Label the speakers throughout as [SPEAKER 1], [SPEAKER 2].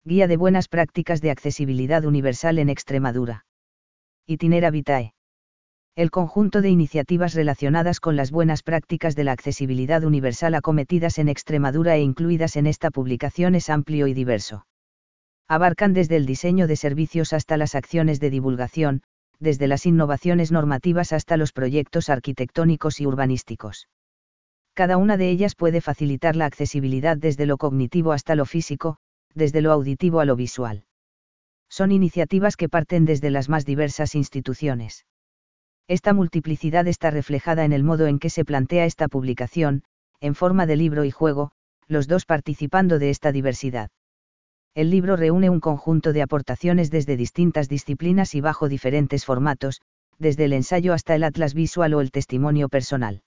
[SPEAKER 1] Guía de buenas prácticas de accesibilidad universal en Extremadura. Itinera Vitae. El conjunto de iniciativas relacionadas con las buenas prácticas de la accesibilidad universal acometidas en Extremadura e incluidas en esta publicación es amplio y diverso. Abarcan desde el diseño de servicios hasta las acciones de divulgación, desde las innovaciones normativas hasta los proyectos arquitectónicos y urbanísticos. Cada una de ellas puede facilitar la accesibilidad desde lo cognitivo hasta lo físico, desde lo auditivo a lo visual. Son iniciativas que parten desde las más diversas instituciones. Esta multiplicidad está reflejada en el modo en que se plantea esta publicación, en forma de libro y juego, los dos participando de esta diversidad. El libro reúne un conjunto de aportaciones desde distintas disciplinas y bajo diferentes formatos, desde el ensayo hasta el atlas visual o el testimonio personal.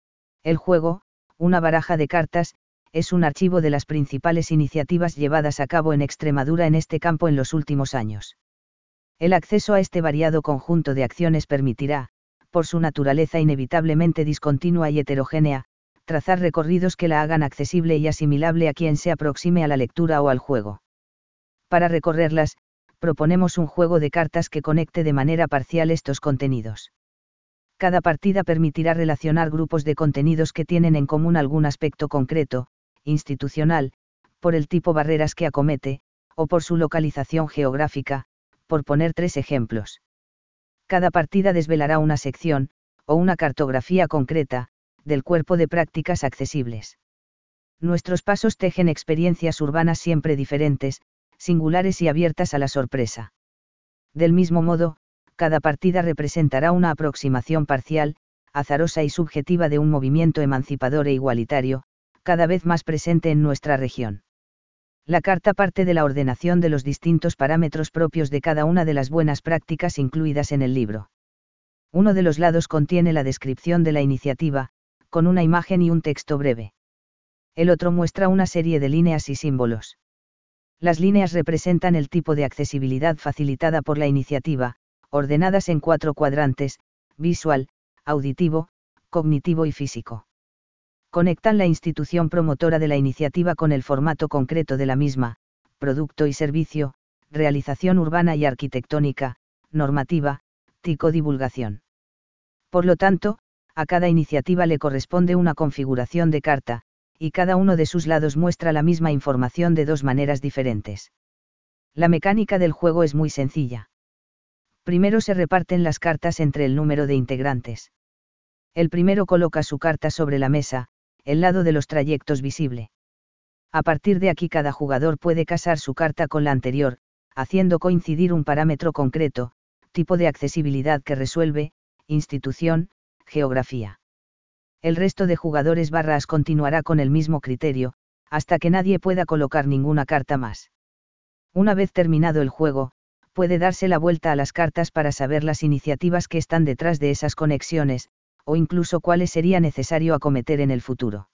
[SPEAKER 1] El juego, una baraja de cartas, es un archivo de las principales iniciativas llevadas a cabo en Extremadura en este campo en los últimos años. El acceso a este variado conjunto de acciones permitirá, por su naturaleza inevitablemente discontinua y heterogénea, trazar recorridos que la hagan accesible y asimilable a quien se aproxime a la lectura o al juego. Para recorrerlas, proponemos un juego de cartas que conecte de manera parcial estos contenidos. Cada partida permitirá relacionar grupos de contenidos que tienen en común algún aspecto concreto, institucional, por el tipo barreras que acomete, o por su localización geográfica, por poner 3 ejemplos. Cada partida desvelará una sección, o una cartografía concreta, del cuerpo de prácticas accesibles. Nuestros pasos tejen experiencias urbanas siempre diferentes, singulares y abiertas a la sorpresa. Del mismo modo, cada partida representará una aproximación parcial, azarosa y subjetiva de un movimiento emancipador e igualitario, cada vez más presente en nuestra región. La carta parte de la ordenación de los distintos parámetros propios de cada una de las buenas prácticas incluidas en el libro. Uno de los lados contiene la descripción de la iniciativa, con una imagen y un texto breve. El otro muestra una serie de líneas y símbolos. Las líneas representan el tipo de accesibilidad facilitada por la iniciativa, ordenadas en 4 cuadrantes: visual, auditivo, cognitivo y físico. Conectan la institución promotora de la iniciativa con el formato concreto de la misma, producto y servicio, realización urbana y arquitectónica, normativa, TIC o divulgación. Por lo tanto, a cada iniciativa le corresponde una configuración de carta, y cada uno de sus lados muestra la misma información de 2 maneras diferentes. La mecánica del juego es muy sencilla. Primero se reparten las cartas entre el número de integrantes. El primero coloca su carta sobre la mesa, el lado de los trayectos visible. A partir de aquí cada jugador puede casar su carta con la anterior, haciendo coincidir un parámetro concreto, tipo de accesibilidad que resuelve, institución, geografía. El resto de jugadores barras continuará con el mismo criterio, hasta que nadie pueda colocar ninguna carta más. Una vez terminado el juego, puede darse la vuelta a las cartas para saber las iniciativas que están detrás de esas conexiones, o incluso cuáles sería necesario acometer en el futuro.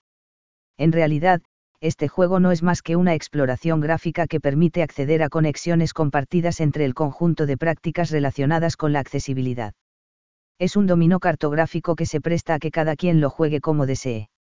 [SPEAKER 1] En realidad, este juego no es más que una exploración gráfica que permite acceder a conexiones compartidas entre el conjunto de prácticas relacionadas con la accesibilidad. Es un dominó cartográfico que se presta a que cada quien lo juegue como desee.